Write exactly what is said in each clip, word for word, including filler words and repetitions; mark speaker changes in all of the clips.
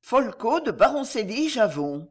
Speaker 1: Folco de Baroncelli-Javon.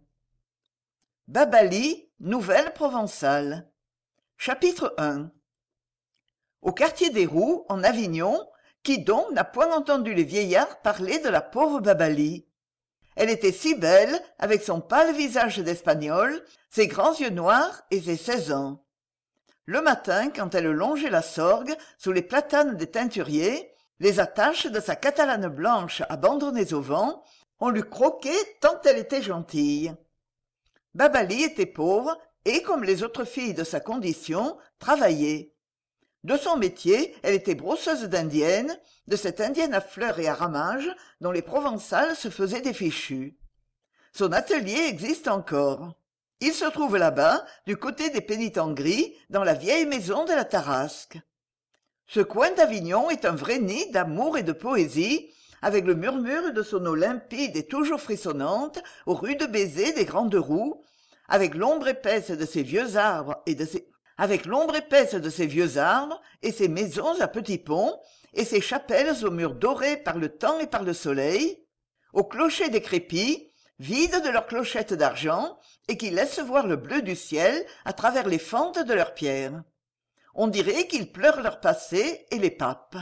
Speaker 1: Babali, nouvelle provençale. Chapitre un. Au quartier des Roux, en Avignon, qui donc n'a point entendu les vieillards parler de la pauvre Babali? Elle était si belle, avec son pâle visage d'Espagnole, ses grands yeux noirs et ses seize ans. Le matin, quand elle longeait la Sorgue, sous les platanes des teinturiers, les attaches de sa catalane blanche abandonnées au vent, on l'eût croquée tant elle était gentille. Babali était pauvre et, comme les autres filles de sa condition, travaillait. De son métier, elle était brosseuse d'indienne, de cette indienne à fleurs et à ramages dont les Provençales se faisaient des fichus. Son atelier existe encore. Il se trouve là-bas, du côté des Pénitents Gris, dans la vieille maison de la Tarasque. Ce coin d'Avignon est un vrai nid d'amour et de poésie, avec le murmure de son eau limpide et toujours frissonnante aux rudes baisers des grandes roues, avec l'ombre épaisse de ses vieux arbres et de ses avec l'ombre épaisse de ses vieux arbres et ses maisons à petits ponts et ses chapelles aux murs dorés par le temps et par le soleil, aux clochers décrépits, vides de leurs clochettes d'argent et qui laissent voir le bleu du ciel à travers les fentes de leurs pierres. On dirait qu'ils pleurent leur passé et les papes.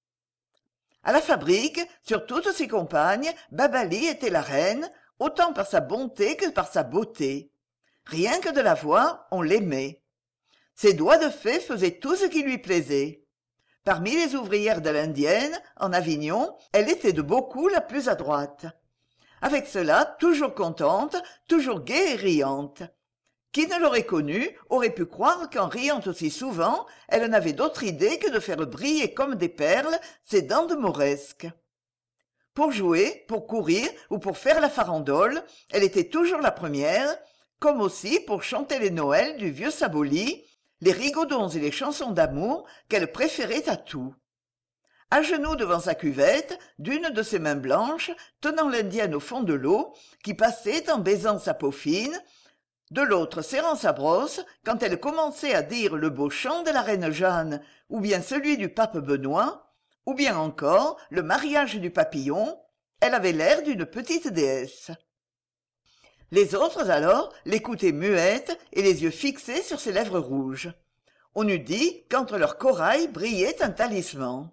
Speaker 1: À la fabrique, sur toutes ses compagnes, Babali était la reine, autant par sa bonté que par sa beauté. Rien que de la voir, on l'aimait. Ses doigts de fée faisaient tout ce qui lui plaisait. Parmi les ouvrières de l'Indienne, en Avignon, elle était de beaucoup la plus adroite. Avec cela, toujours contente, toujours gaie et riante. Qui ne l'aurait connue aurait pu croire qu'en riant aussi souvent, elle n'avait d'autre idée que de faire briller comme des perles ses dents de mauresque. Pour jouer, pour courir ou pour faire la farandole, elle était toujours la première, comme aussi pour chanter les Noëls du vieux Saboli, les rigodons et les chansons d'amour qu'elle préférait à tout. À genoux devant sa cuvette, d'une de ses mains blanches, tenant l'indienne au fond de l'eau, qui passait en baisant sa peau fine, de l'autre serrant sa brosse, quand elle commençait à dire le beau chant de la reine Jeanne, ou bien celui du pape Benoît, ou bien encore le mariage du papillon, elle avait l'air d'une petite déesse. Les autres alors l'écoutaient muettes et les yeux fixés sur ses lèvres rouges. On eût dit qu'entre leurs corail brillait un talisman.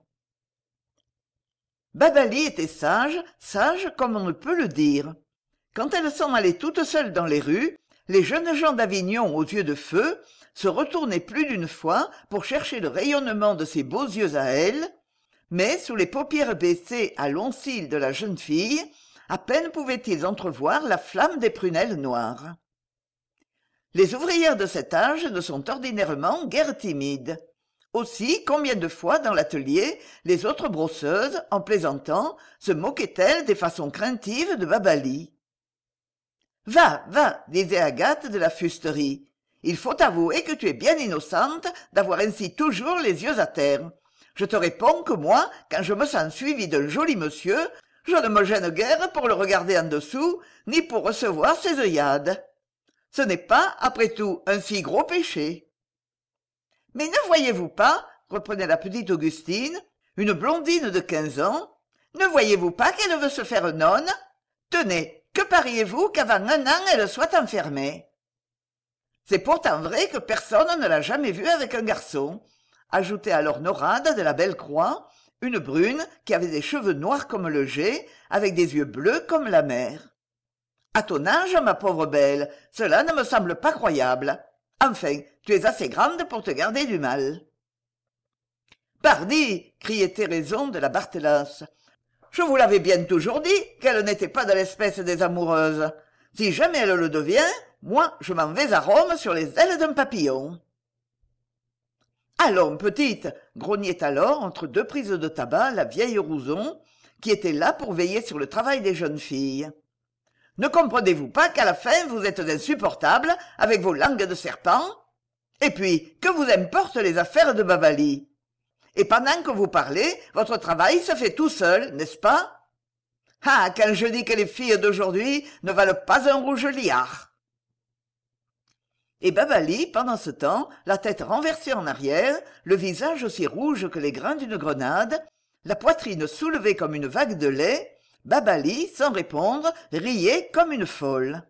Speaker 1: Babali était sage, sage comme on ne peut le dire. Quand elle s'en allait toute seule dans les rues, les jeunes gens d'Avignon aux yeux de feu se retournaient plus d'une fois pour chercher le rayonnement de ses beaux yeux à elle, mais sous les paupières baissées à longs cils de la jeune fille, à peine pouvaient-ils entrevoir la flamme des prunelles noires. Les ouvrières de cet âge ne sont ordinairement guère timides. Aussi, combien de fois dans l'atelier, les autres brosseuses, en plaisantant, se moquaient-elles des façons craintives de Babali. « Va, va, disait Agathe de la fusterie. Il faut avouer que tu es bien innocente d'avoir ainsi toujours les yeux à terre. Je te réponds que moi, quand je me sens suivie d'un joli monsieur, je ne me gêne guère pour le regarder en dessous, ni pour recevoir ses œillades. Ce n'est pas, après tout, un si gros péché. » « Mais ne voyez-vous pas, reprenait la petite Augustine, une blondine de quinze ans, ne voyez-vous pas qu'elle veut se faire nonne? Tenez, que pariez-vous qu'avant un an elle soit enfermée? C'est pourtant vrai que personne ne l'a jamais vue avec un garçon, ajoutait alors Norade de la Belle-Croix, une brune qui avait des cheveux noirs comme le jais, avec des yeux bleus comme la mer. À ton âge, ma pauvre belle, cela ne me semble pas croyable. Enfin, tu es assez grande pour te garder du mal. Pardi, criait Thérèson de la Barthelas. Je vous l'avais bien toujours dit qu'elle n'était pas de l'espèce des amoureuses. Si jamais elle le devient, moi, je m'en vais à Rome sur les ailes d'un papillon. Allons, petite, grognait alors entre deux prises de tabac la vieille Rouzon, qui était là pour veiller sur le travail des jeunes filles. Ne comprenez-vous pas qu'à la fin vous êtes insupportable avec vos langues de serpent? Et puis, que vous importent les affaires de Babali? Et pendant que vous parlez, votre travail se fait tout seul, n'est-ce pas? Ah, quand je dis que les filles d'aujourd'hui ne valent pas un rouge liard. Et Babali, pendant ce temps, la tête renversée en arrière, le visage aussi rouge que les grains d'une grenade, la poitrine soulevée comme une vague de lait, Babali, sans répondre, riait comme une folle.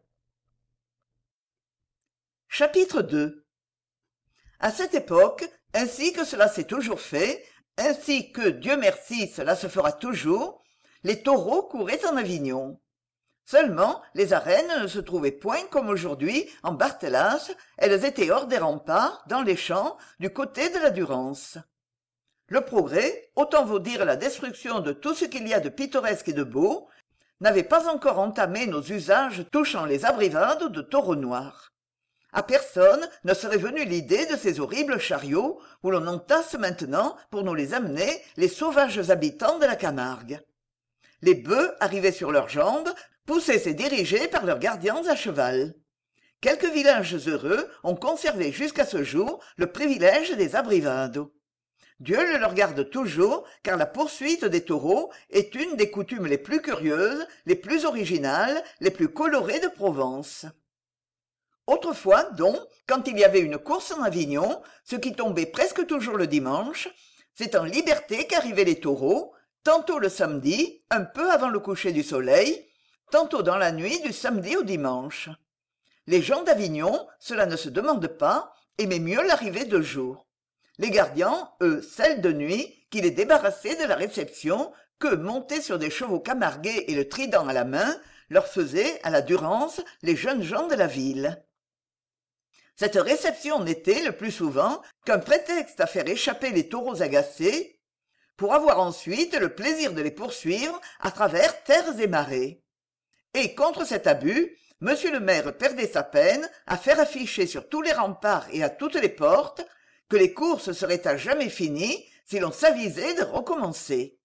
Speaker 1: Chapitre deux. À cette époque, ainsi que cela s'est toujours fait, ainsi que, Dieu merci, cela se fera toujours, les taureaux couraient en Avignon. Seulement, les arènes ne se trouvaient point comme aujourd'hui en Barthelas, elles étaient hors des remparts, dans les champs, du côté de la Durance. Le progrès, autant vaut dire la destruction de tout ce qu'il y a de pittoresque et de beau, n'avait pas encore entamé nos usages touchant les abrivades de taureaux noirs. À personne ne serait venue l'idée de ces horribles chariots où l'on entasse maintenant, pour nous les amener, les sauvages habitants de la Camargue. Les bœufs arrivaient sur leurs jambes, poussés et dirigés par leurs gardiens à cheval. Quelques villages heureux ont conservé jusqu'à ce jour le privilège des abrivades. Dieu le leur garde toujours, car la poursuite des taureaux est une des coutumes les plus curieuses, les plus originales, les plus colorées de Provence. Autrefois, donc, quand il y avait une course en Avignon, ce qui tombait presque toujours le dimanche, c'est en liberté qu'arrivaient les taureaux, tantôt le samedi, un peu avant le coucher du soleil, tantôt dans la nuit du samedi au dimanche. Les gens d'Avignon, cela ne se demande pas, aimaient mieux l'arrivée de jour. Les gardiens, eux, celle de nuit, qui les débarrassaient de la réception que, montés sur des chevaux camarguais et le trident à la main, leur faisaient, à la Durance, les jeunes gens de la ville. Cette réception n'était, le plus souvent, qu'un prétexte à faire échapper les taureaux agacés, pour avoir ensuite le plaisir de les poursuivre à travers terres et marais. Et contre cet abus, monsieur le maire perdait sa peine à faire afficher sur tous les remparts et à toutes les portes que les courses seraient à jamais finies si l'on s'avisait de recommencer.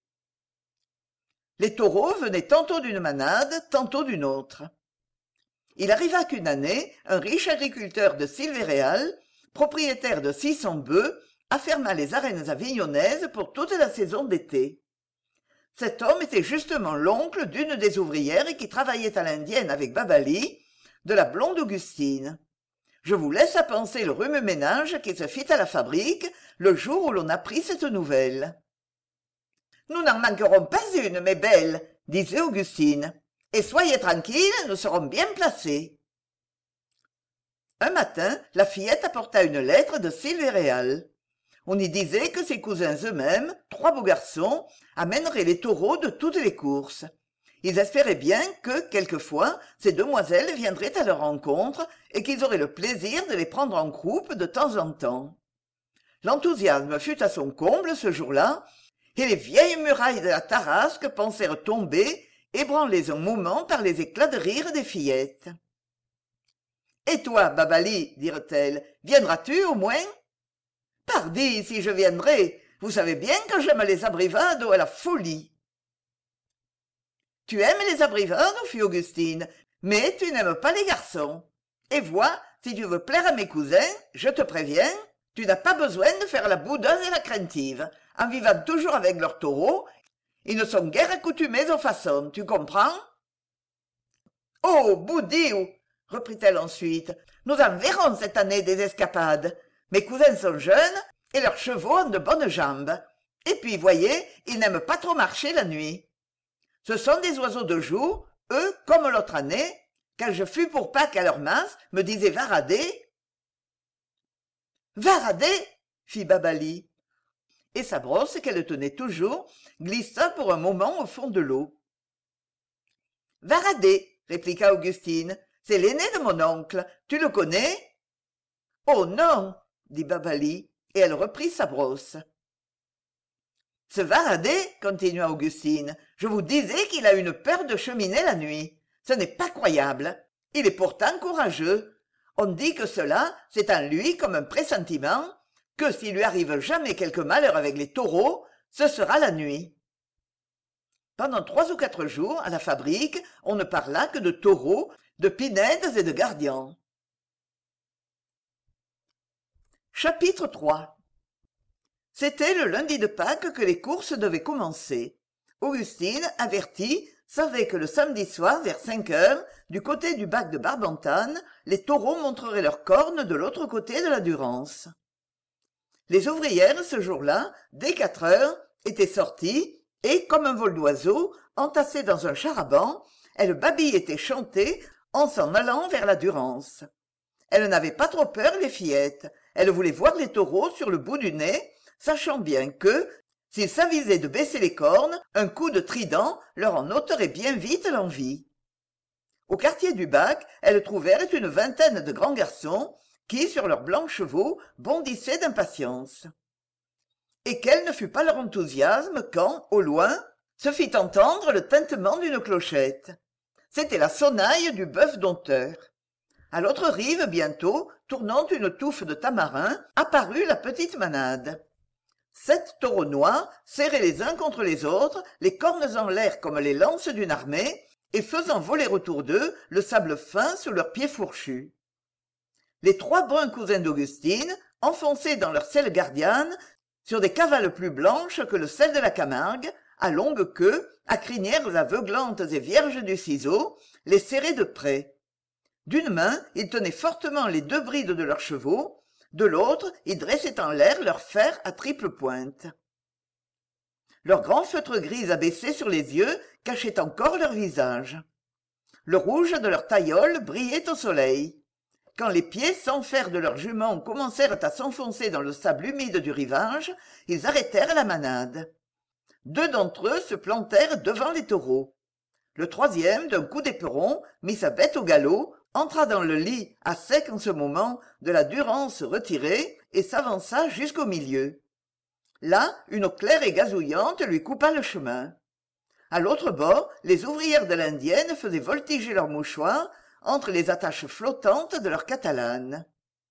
Speaker 1: Les taureaux venaient tantôt d'une manade, tantôt d'une autre. Il arriva qu'une année, un riche agriculteur de Silvéréal, propriétaire de six cents bœufs, afferma les arènes avignonnaises pour toute la saison d'été. Cet homme était justement l'oncle d'une des ouvrières qui travaillait à l'indienne avec Babali, de la blonde Augustine. Je vous laisse à penser le remue-ménage qui se fit à la fabrique le jour où l'on apprit cette nouvelle. « Nous n'en manquerons pas une, mes belles, » disait Augustine. « Et soyez tranquilles, nous serons bien placés. » Un matin, la fillette apporta une lettre de Silvéréal. On y disait que ses cousins eux-mêmes, trois beaux garçons, amèneraient les taureaux de toutes les courses. Ils espéraient bien que, quelquefois, ces demoiselles viendraient à leur rencontre et qu'ils auraient le plaisir de les prendre en croupe de temps en temps. L'enthousiasme fut à son comble ce jour-là, et les vieilles murailles de la Tarasque pensèrent tomber, ébranlées un moment par les éclats de rire des fillettes. « Et toi, Babali, dirent-elles, viendras-tu au moins ?»« Pardi, si je viendrais, vous savez bien que j'aime les abrivades à la folie. » « Tu aimes les abrivades, fit Augustine, mais tu n'aimes pas les garçons. Et vois, si tu veux plaire à mes cousins, je te préviens, tu n'as pas besoin de faire la boudeuse et la craintive. En vivant toujours avec leurs taureaux, ils ne sont guère accoutumés aux façons, tu comprends ? » « Oh, boudiou !» reprit-elle ensuite, « nous en verrons cette année des escapades. Mes cousins sont jeunes et leurs chevaux ont de bonnes jambes. Et puis, voyez, ils n'aiment pas trop marcher la nuit. Ce sont des oiseaux de jour, eux, comme l'autre année, quand je fus pour Pâques à leur masse, me disait Varadé. « Varadé !» fit Babali. Et sa brosse, qu'elle tenait toujours, glissa pour un moment au fond de l'eau. « Varadé !» répliqua Augustine. « C'est l'aîné de mon oncle. Tu le connais ?»« Oh non !» dit Babali, et elle reprit sa brosse. « Ce Varadé, continua Augustine, je vous disais qu'il a une peur de cheminée la nuit. Ce n'est pas croyable. Il est pourtant courageux. On dit que cela, c'est en lui comme un pressentiment, que s'il lui arrive jamais quelque malheur avec les taureaux, ce sera la nuit. » Pendant trois ou quatre jours, à la fabrique, on ne parla que de taureaux, de pinèdes et de gardians. Chapitre trois. C'était le lundi de Pâques que les courses devaient commencer. Augustine, avertie, savait que le samedi soir, vers cinq heures, du côté du bac de Barbentane, les taureaux montreraient leurs cornes de l'autre côté de la Durance. Les ouvrières, ce jour-là, dès quatre heures, étaient sorties, et comme un vol d'oiseaux entassé dans un char-à-banc, elle babillait et chantait en s'en allant vers la Durance. Elle n'avait pas trop peur, les fillettes. Elle voulait voir les taureaux sur le bout du nez, sachant bien que, s'ils s'avisaient de baisser les cornes, un coup de trident leur en ôterait bien vite l'envie. Au quartier du Bac, elles trouvèrent une vingtaine de grands garçons qui, sur leurs blancs chevaux, bondissaient d'impatience. Et quel ne fut pas leur enthousiasme quand, au loin, se fit entendre le tintement d'une clochette. C'était la sonnaille du bœuf dompteur. À l'autre rive, bientôt, tournant une touffe de tamarin, apparut la petite manade. Sept taureaux noirs, serrés les uns contre les autres, les cornes en l'air comme les lances d'une armée, et faisant voler autour d'eux le sable fin sous leurs pieds fourchus. Les trois bruns cousins d'Augustine, enfoncés dans leur selle gardienne, sur des cavales plus blanches que le sel de la Camargue, à longue queue, à crinières aveuglantes et vierges du ciseau, les serraient de près. D'une main, ils tenaient fortement les deux brides de leurs chevaux, de l'autre, ils dressaient en l'air leurs fers à triple pointe. Leurs grands feutres gris abaissés sur les yeux cachaient encore leur visage. Le rouge de leur taillole brillait au soleil. Quand les pieds sans fer de leurs juments commencèrent à s'enfoncer dans le sable humide du rivage, ils arrêtèrent la manade. Deux d'entre eux se plantèrent devant les taureaux. Le troisième, d'un coup d'éperon, mit sa bête au galop, entra dans le lit, à sec en ce moment, de la Durance retirée, et s'avança jusqu'au milieu. Là, une eau claire et gazouillante lui coupa le chemin. À l'autre bord, les ouvrières de l'Indienne faisaient voltiger leurs mouchoirs entre les attaches flottantes de leurs catalanes.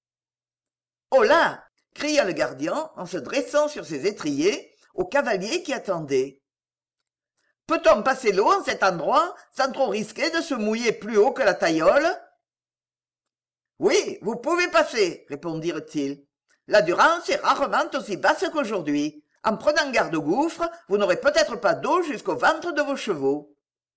Speaker 1: « Oh là !» cria le gardien en se dressant sur ses étriers au cavalier qui attendait. « Peut-on passer l'eau en cet endroit sans trop risquer de se mouiller plus haut que la taillole ?»« Oui, vous pouvez passer, » répondirent-ils. « La Durance est rarement aussi basse qu'aujourd'hui. En prenant garde au gouffre, vous n'aurez peut-être pas d'eau jusqu'au ventre de vos chevaux. »«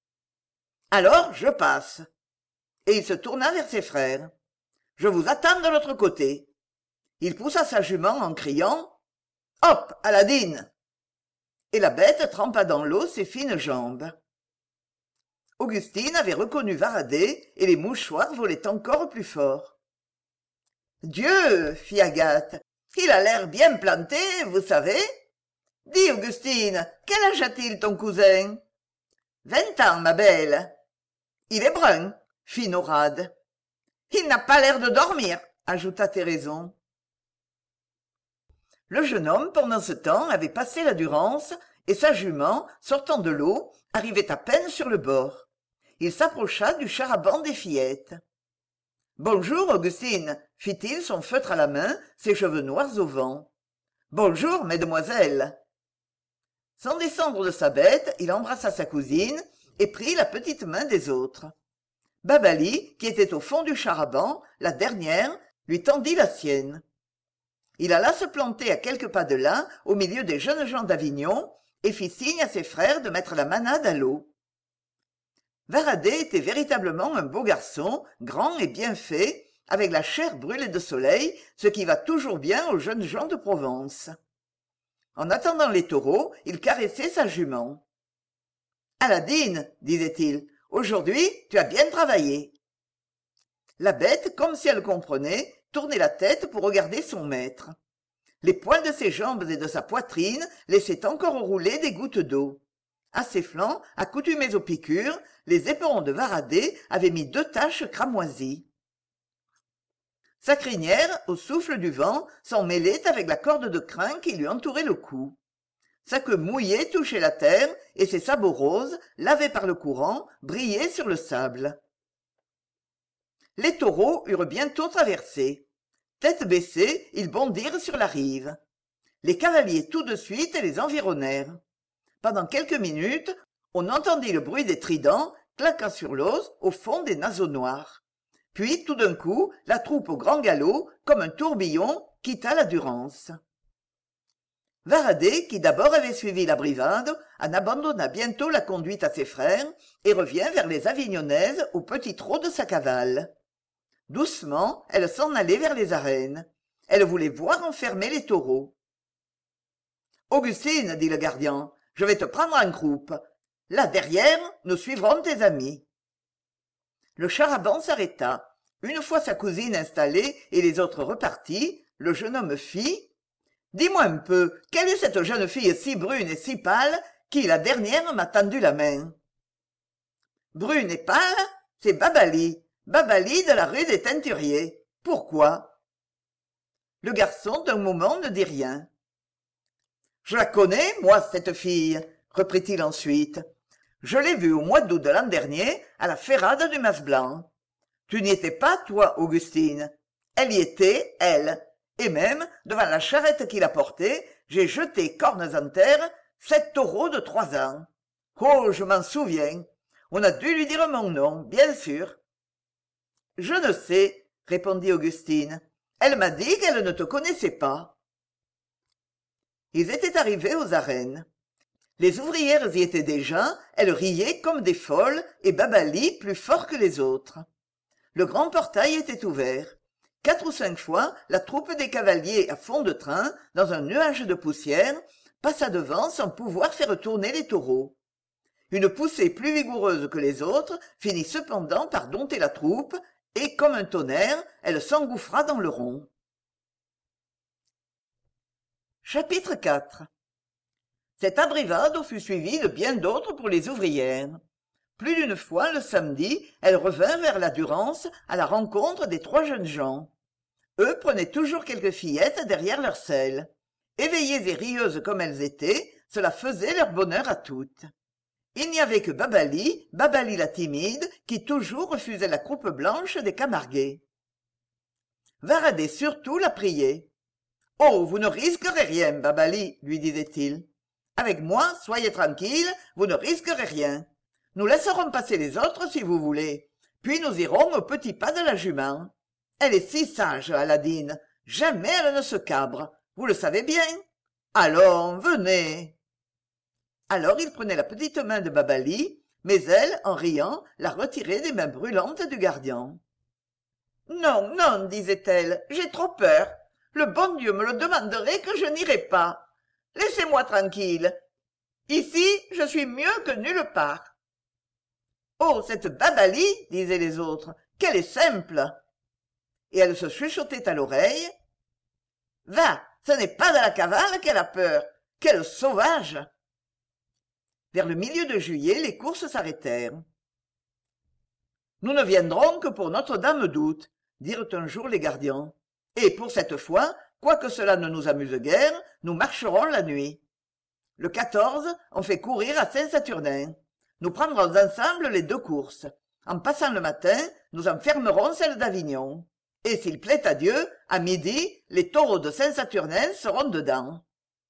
Speaker 1: Alors, je passe. » Et il se tourna vers ses frères. « Je vous attends de l'autre côté. » Il poussa sa jument en criant « Hop, Aladine !» Et la bête trempa dans l'eau ses fines jambes. Augustine avait reconnu Varadé, et les mouchoirs volaient encore plus fort. « Dieu !» fit Agathe. « Il a l'air bien planté, vous savez. Dis, Augustine, quel âge a-t-il ton cousin ?»« Vingt ans, ma belle. »« Il est brun, » fit Norade. « Il n'a pas l'air de dormir, » ajouta Thérèson. Le jeune homme, pendant ce temps, avait passé la Durance, et sa jument, sortant de l'eau, arrivait à peine sur le bord. Il s'approcha du char-à-banc des fillettes. « Bonjour, Augustine, » fit-il, son feutre à la main, ses cheveux noirs au vent. « Bonjour, mesdemoiselles. » Sans descendre de sa bête, il embrassa sa cousine et prit la petite main des autres. Babali, qui était au fond du char-à-banc, la dernière, lui tendit la sienne. Il alla se planter à quelques pas de là, au milieu des jeunes gens d'Avignon, et fit signe à ses frères de mettre la manade à l'eau. Varadé était véritablement un beau garçon, grand et bien fait, avec la chair brûlée de soleil, ce qui va toujours bien aux jeunes gens de Provence. En attendant les taureaux, il caressait sa jument. « Aladine, disait-il, aujourd'hui tu as bien travaillé. » La bête, comme si elle comprenait, tournait la tête pour regarder son maître. Les poils de ses jambes et de sa poitrine laissaient encore rouler des gouttes d'eau. À ses flancs, accoutumés aux piqûres, les éperons de Varadé avaient mis deux taches cramoisies. Sa crinière, au souffle du vent, s'en mêlait avec la corde de crin qui lui entourait le cou. Sa queue mouillée touchait la terre, et ses sabots roses, lavés par le courant, brillaient sur le sable. Les taureaux eurent bientôt traversé. Tête baissée, ils bondirent sur la rive. Les cavaliers tout de suite les environnèrent. Pendant quelques minutes, on entendit le bruit des tridents claquant sur l'os au fond des naseaux noirs. Puis, tout d'un coup, la troupe au grand galop, comme un tourbillon, quitta la Durance. Varadé, qui d'abord avait suivi la brivade, en abandonna bientôt la conduite à ses frères et revint vers les Avignonnaises au petit trot de sa cavale. Doucement, elle s'en allait vers les arènes. Elle voulait voir enfermer les taureaux. « Augustine, dit le gardien, Je vais te prendre en croupe. Là derrière, nous suivrons tes amis. Le char-à-banc s'arrêta. Une fois sa cousine installée et les autres repartis, le jeune homme fit « Dis-moi un peu, quelle est cette jeune fille si brune et si pâle qui, la dernière, m'a tendu la main ?» Brune et pâle, c'est Babali, Babali de la rue des Teinturiers. Pourquoi? Le garçon, d'un moment, ne dit rien. « Je la connais, moi, cette fille, » reprit-il ensuite. « Je l'ai vue au mois d'août de l'an dernier à la ferrade du Mas-Blanc. Tu n'y étais pas, toi, Augustine. Elle y était, elle. Et même, devant la charrette qui la portait, j'ai jeté cornes en terre sept taureaux de trois ans. Oh, je m'en souviens. On a dû lui dire mon nom, bien sûr. »« Je ne sais, » répondit Augustine. « Elle m'a dit qu'elle ne te connaissait pas. » Ils étaient arrivés aux arènes. Les ouvrières y étaient déjà, elles riaient comme des folles, et Babali plus fort que les autres. Le grand portail était ouvert. Quatre ou cinq fois, la troupe des cavaliers à fond de train, dans un nuage de poussière, passa devant sans pouvoir faire tourner les taureaux. Une poussée plus vigoureuse que les autres finit cependant par dompter la troupe, et, comme un tonnerre, elle s'engouffra dans le rond. Chapitre quatre. Cette abrivade fut suivie de bien d'autres pour les ouvrières. Plus d'une fois, le samedi, elles revinrent vers la Durance à la rencontre des trois jeunes gens. Eux prenaient toujours quelques fillettes derrière leur selle. Éveillées et rieuses comme elles étaient, cela faisait leur bonheur à toutes. Il n'y avait que Babali, Babali la timide, qui toujours refusait la croupe blanche des Camarguais. Varadé surtout la priait. « Oh, vous ne risquerez rien, Babali, lui disait-il. Avec moi, soyez tranquille, vous ne risquerez rien. Nous laisserons passer les autres si vous voulez. Puis nous irons au petit pas de la jument. Elle est si sage, Aladine. Jamais elle ne se cabre. Vous le savez bien. Allons, venez. » Alors il prenait la petite main de Babali, mais elle, en riant, la retirait des mains brûlantes du gardien. « Non, non, disait-elle, j'ai trop peur. Le bon Dieu me le demanderait que je n'irai pas. Laissez-moi tranquille. Ici, je suis mieux que nulle part. »« Oh, cette Babali, disaient les autres, qu'elle est simple !» Et elle se chuchotait à l'oreille. « Va, ce n'est pas de la cavale qu'elle a peur. Quelle sauvage !» Vers le milieu de juillet, les courses s'arrêtèrent. « Nous ne viendrons que pour Notre-Dame d'Août, » dirent un jour les gardiens. « Et pour cette fois, quoique cela ne nous amuse guère, nous marcherons la nuit. Le quatorze, on fait courir à Saint-Saturnin. Nous prendrons ensemble les deux courses. En passant le matin, nous enfermerons celle d'Avignon. Et s'il plaît à Dieu, à midi, les taureaux de Saint-Saturnin seront dedans. »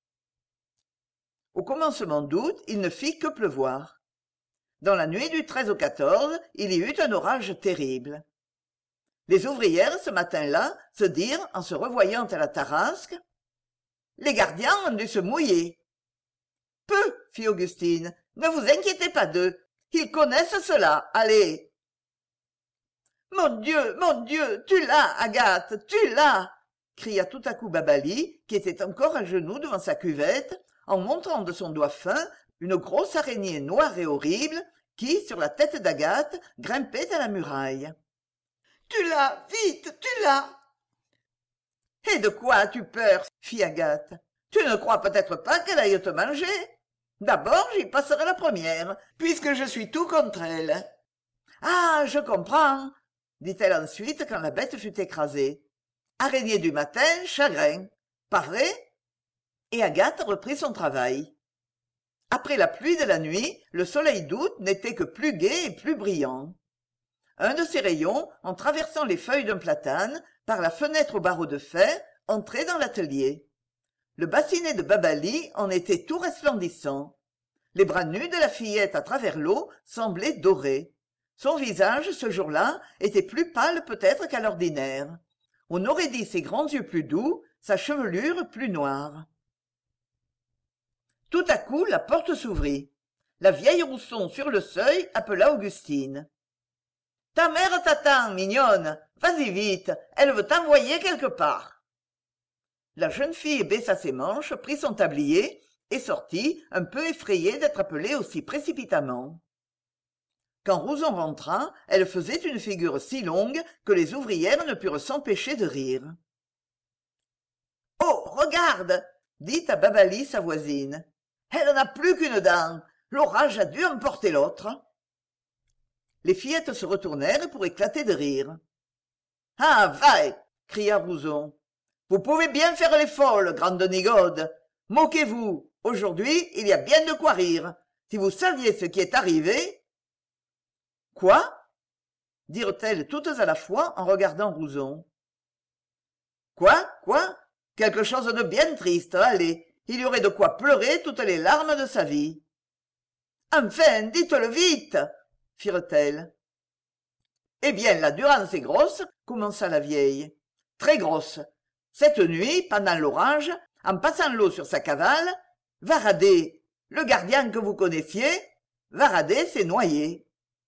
Speaker 1: Au commencement d'août, il ne fit que pleuvoir. Dans la nuit du treize au quatorze, il y eut un orage terrible. Les ouvrières, ce matin-là, se dirent, en se revoyant à la Tarasque, « Les gardiens ont dû se mouiller. »« Peu, fit Augustine, ne vous inquiétez pas d'eux, ils connaissent cela, allez. »« Mon Dieu, mon Dieu, tu l'as, Agathe, tu l'as !» cria tout à coup Babali, qui était encore à genoux devant sa cuvette, en montrant de son doigt fin une grosse araignée noire et horrible qui, sur la tête d'Agathe, grimpait à la muraille. « Tu l'as, vite, tu l'as !»« Et de quoi as-tu peur ?» fit Agathe. « Tu ne crois peut-être pas qu'elle aille te manger ? D'abord, j'y passerai la première, puisque je suis tout contre elle. »« Ah, je comprends !» dit-elle ensuite quand la bête fut écrasée. « Araignée du matin, chagrin. Pas vrai ?» Et Agathe reprit son travail. Après la pluie de la nuit, le soleil d'août n'était que plus gai et plus brillant. Un de ses rayons, en traversant les feuilles d'un platane, par la fenêtre au barreau de fer, entrait dans l'atelier. Le bassinet de Babali en était tout resplendissant. Les bras nus de la fillette à travers l'eau semblaient dorés. Son visage, ce jour-là, était plus pâle peut-être qu'à l'ordinaire. On aurait dit ses grands yeux plus doux, sa chevelure plus noire. Tout à coup, la porte s'ouvrit. La vieille Rousson, sur le seuil, appela Augustine. « Ta mère t'attend, mignonne. Vas-y vite, elle veut t'envoyer quelque part. » La jeune fille baissa ses manches, prit son tablier, et sortit un peu effrayée d'être appelée aussi précipitamment. Quand Rouzon rentra, elle faisait une figure si longue que les ouvrières ne purent s'empêcher de rire. « Oh, regarde !» dit à Babali sa voisine. « Elle n'a plus qu'une dent. L'orage a dû emporter l'autre. » Les fillettes se retournèrent pour éclater de rire. « Ah, vaï !» cria Rouzon. « Vous pouvez bien faire les folles, grande nigaude. Moquez-vous. Aujourd'hui, il y a bien de quoi rire. Si vous saviez ce qui est arrivé... »« Quoi ?» dirent-elles toutes à la fois en regardant Rouzon. « Quoi, quoi ? Quelque chose de bien triste, allez. Il y aurait de quoi pleurer toutes les larmes de sa vie. »« Enfin, dites-le vite !» firent-elles. « Eh bien, la Durance est grosse, » commença la vieille. « Très grosse. Cette nuit, pendant l'orage, en passant l'eau sur sa cavale, Varadé, le gardien que vous connaissiez, Varadé s'est noyé. »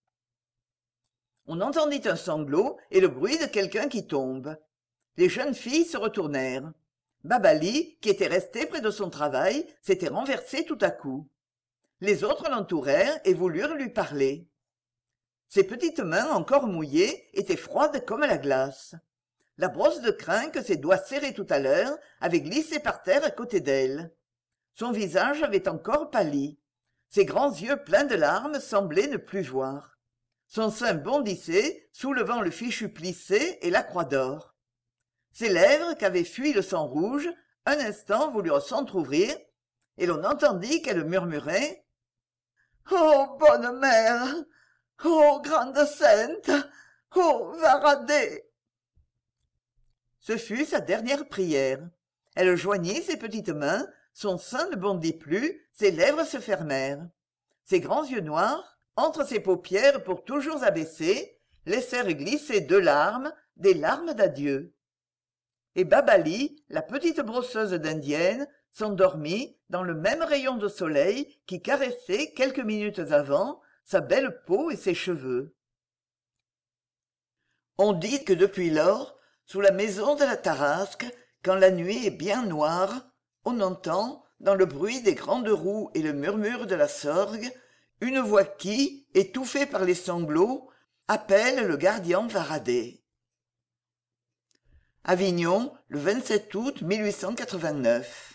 Speaker 1: On entendit un sanglot et le bruit de quelqu'un qui tombe. Les jeunes filles se retournèrent. Babali, qui était restée près de son travail, s'était renversée tout à coup. Les autres l'entourèrent et voulurent lui parler. Ses petites mains encore mouillées étaient froides comme la glace. La brosse de crin que ses doigts serrés tout à l'heure avait glissé par terre à côté d'elle. Son visage avait encore pâli. Ses grands yeux pleins de larmes semblaient ne plus voir. Son sein bondissait, soulevant le fichu plissé et la croix d'or. Ses lèvres, qu'avait fui le sang rouge, un instant voulurent s'entr'ouvrir, et l'on entendit qu'elle murmurait « Ô bonne mère! Ô grande sainte! Ô Varadé !» Ce fut sa dernière prière. Elle joignit ses petites mains, son sein ne bondit plus, ses lèvres se fermèrent. Ses grands yeux noirs, entre ses paupières pour toujours abaissées, laissèrent glisser deux larmes, des larmes d'adieu. Et Babali, la petite brosseuse d'indienne, s'endormit dans le même rayon de soleil qui caressait quelques minutes avant sa belle peau et ses cheveux. On dit que depuis lors, sous la maison de la Tarasque, quand la nuit est bien noire, on entend, dans le bruit des grandes roues et le murmure de la sorgue, une voix qui, étouffée par les sanglots, appelle le gardien Varadé. Avignon, le vingt-sept août mille huit cent quatre-vingt-neuf.